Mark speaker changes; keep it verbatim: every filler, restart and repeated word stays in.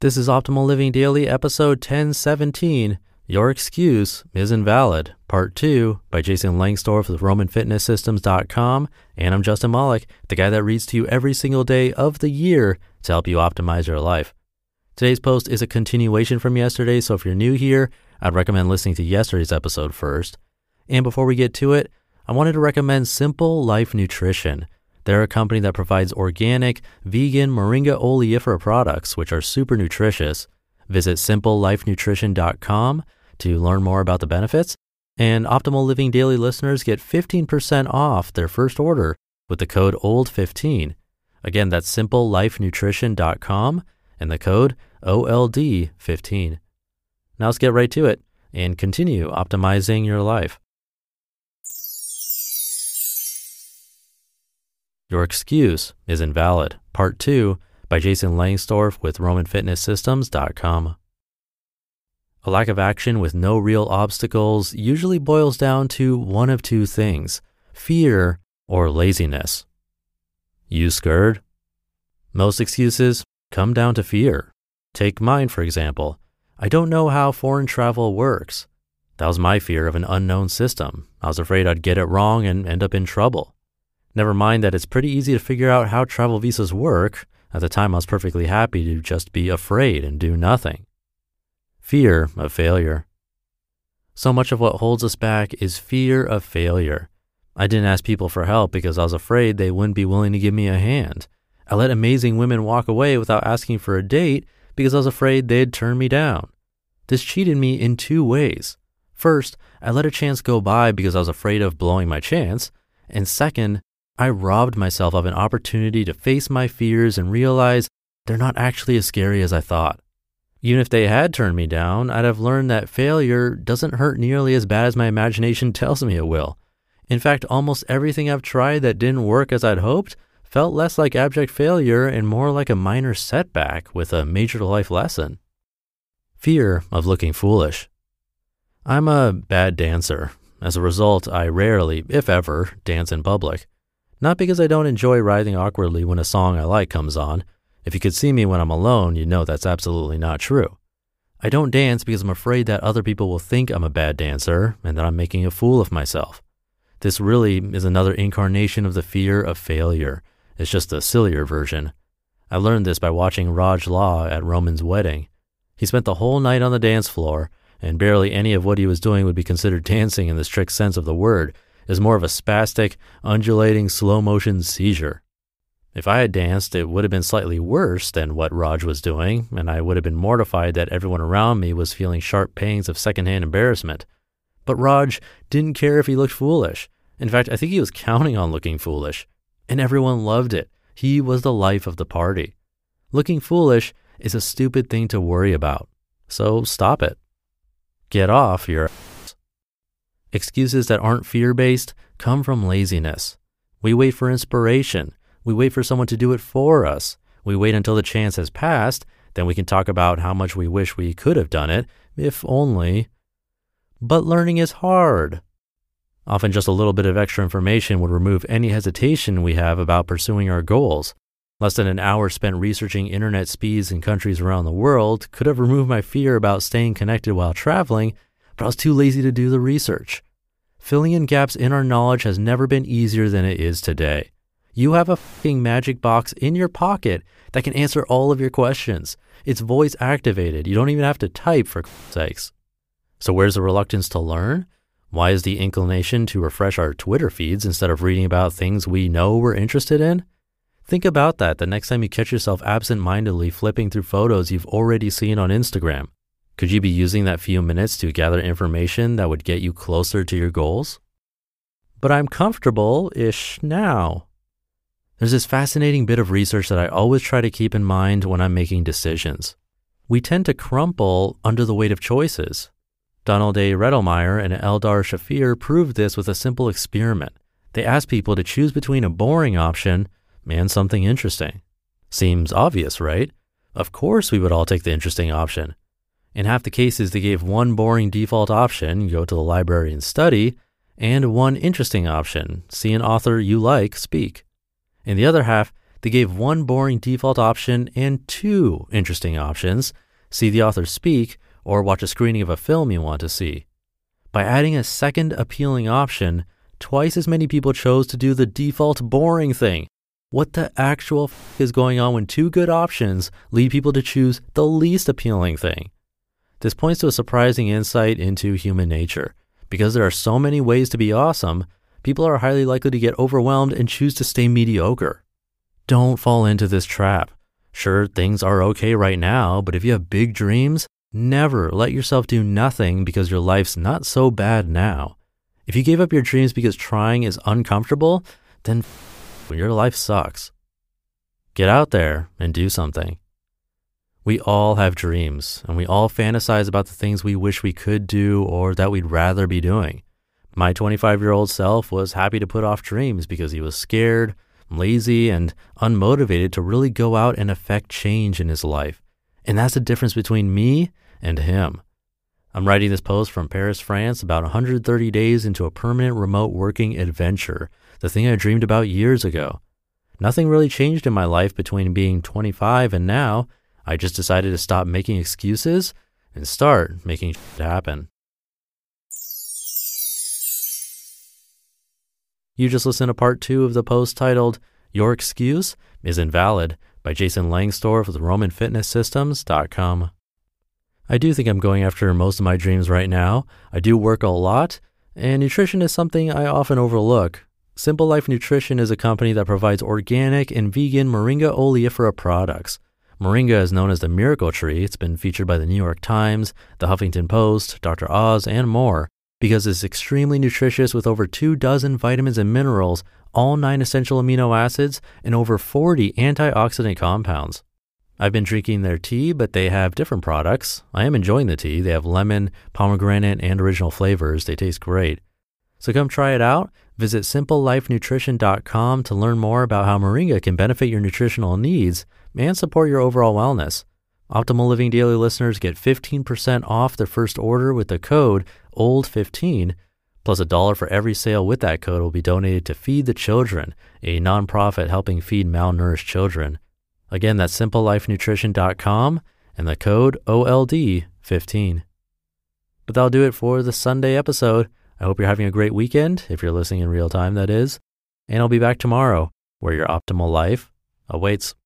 Speaker 1: This is Optimal Living Daily, episode ten seventeen, Your Excuse is Invalid, part two, by Jason Langsdorf with Roman Fitness Systems dot com, and I'm Justin Malik, the guy that reads to you every single day of the year to help you optimize your life. Today's post is a continuation from yesterday, so if you're new here, I'd recommend listening to yesterday's episode first. And before we get to it, I wanted to recommend Simple Life Nutrition. They're a company that provides organic, vegan Moringa oleifera products, which are super nutritious. Visit simple life nutrition dot com to learn more about the benefits. And Optimal Living Daily listeners get fifteen percent off their first order with the code O L D fifteen. Again, that's simple life nutrition dot com and the code O L D fifteen. Now let's get right to it and continue optimizing your life. Your Excuse is Invalid, part two, by Jason Langsdorf with Roman Fitness Systems dot com. A lack of action with no real obstacles usually boils down to one of two things: fear or laziness. You scared? Most excuses come down to fear. Take mine, for example. I don't know how foreign travel works. That was my fear of an unknown system. I was afraid I'd get it wrong and end up in trouble. Never mind that it's pretty easy to figure out how travel visas work. At the time, I was perfectly happy to just be afraid and do nothing. Fear of failure. So much of what holds us back is fear of failure. I didn't ask people for help because I was afraid they wouldn't be willing to give me a hand. I let amazing women walk away without asking for a date because I was afraid they'd turn me down. This cheated me in two ways. First, I let a chance go by because I was afraid of blowing my chance. And second, I robbed myself of an opportunity to face my fears and realize they're not actually as scary as I thought. Even if they had turned me down, I'd have learned that failure doesn't hurt nearly as bad as my imagination tells me it will. In fact, almost everything I've tried that didn't work as I'd hoped felt less like abject failure and more like a minor setback with a major life lesson. Fear of looking foolish. I'm a bad dancer. As a result, I rarely, if ever, dance in public. Not because I don't enjoy writhing awkwardly when a song I like comes on. If you could see me when I'm alone, you'd know that's absolutely not true. I don't dance because I'm afraid that other people will think I'm a bad dancer and that I'm making a fool of myself. This really is another incarnation of the fear of failure. It's just a sillier version. I learned this by watching Raj Law at Roman's wedding. He spent the whole night on the dance floor, and barely any of what he was doing would be considered dancing in the strict sense of the word. Is more of a spastic, undulating, slow-motion seizure. If I had danced, it would have been slightly worse than what Raj was doing, and I would have been mortified that everyone around me was feeling sharp pangs of secondhand embarrassment. But Raj didn't care if he looked foolish. In fact, I think he was counting on looking foolish. And everyone loved it. He was the life of the party. Looking foolish is a stupid thing to worry about. So stop it. Get off your Excuses that aren't fear-based come from laziness. We wait for inspiration. We wait for someone to do it for us. We wait until the chance has passed, then we can talk about how much we wish we could have done it, if only. But learning is hard. Often just a little bit of extra information would remove any hesitation we have about pursuing our goals. Less than an hour spent researching internet speeds in countries around the world could have removed my fear about staying connected while traveling, but I was too lazy to do the research. Filling in gaps in our knowledge has never been easier than it is today. You have a fucking magic box in your pocket that can answer all of your questions. It's voice activated. You don't even have to type, for sakes. So where's the reluctance to learn? Why is the inclination to refresh our Twitter feeds instead of reading about things we know we're interested in? Think about that the next time you catch yourself absent-mindedly flipping through photos you've already seen on Instagram. Could you be using that few minutes to gather information that would get you closer to your goals? But I'm comfortable-ish now. There's this fascinating bit of research that I always try to keep in mind when I'm making decisions. We tend to crumple under the weight of choices. Donald A. Redelmeyer and Eldar Shafir proved this with a simple experiment. They asked people to choose between a boring option and something interesting. Seems obvious, right? Of course we would all take the interesting option. In half the cases, they gave one boring default option, go to the library and study, and one interesting option, see an author you like speak. In the other half, They gave one boring default option and two interesting options: see the author speak or watch a screening of a film you want to see. By adding a second appealing option, twice as many people chose to do the default boring thing. What the actual f is going on when two good options lead people to choose the least appealing thing? This points to a surprising insight into human nature. Because there are so many ways to be awesome, people are highly likely to get overwhelmed and choose to stay mediocre. Don't fall into this trap. Sure, things are okay right now, but if you have big dreams, never let yourself do nothing because your life's not so bad now. If you gave up your dreams because trying is uncomfortable, then f- your life sucks. Get out there and do something. We all have dreams, and we all fantasize about the things we wish we could do or that we'd rather be doing. My twenty-five-year-old self was happy to put off dreams because he was scared, lazy, and unmotivated to really go out and affect change in his life. And that's the difference between me and him. I'm writing this post from Paris, France, about one hundred thirty days into a permanent remote working adventure, the thing I dreamed about years ago. Nothing really changed in my life between being twenty-five and now. I just decided to stop making excuses and start making shit happen. You just listened to part two of the post titled, "Your Excuse is Invalid" by Jason Langsdorf with Roman Fitness Systems dot com. I do think I'm going after most of my dreams right now. I do work a lot, and nutrition is something I often overlook. Simple Life Nutrition is a company that provides organic and vegan moringa oleifera products. Moringa is known as the miracle tree. It's been featured by the New York Times, the Huffington Post, Doctor Oz, and more because it's extremely nutritious with over two dozen vitamins and minerals, all nine essential amino acids, and over forty antioxidant compounds. I've been drinking their tea, but they have different products. I am enjoying the tea. They have lemon, pomegranate, and original flavors. They taste great. So come try it out. Visit simple life nutrition dot com to learn more about how moringa can benefit your nutritional needs and support your overall wellness. Optimal Living Daily listeners get fifteen percent off their first order with the code O L D fifteen, plus a dollar for every sale with that code will be donated to Feed the Children, a nonprofit helping feed malnourished children. Again, that's simple life nutrition dot com and the code O L D fifteen. But that'll do it for the Sunday episode. I hope you're having a great weekend, if you're listening in real time, that is. And I'll be back tomorrow, where your optimal life awaits.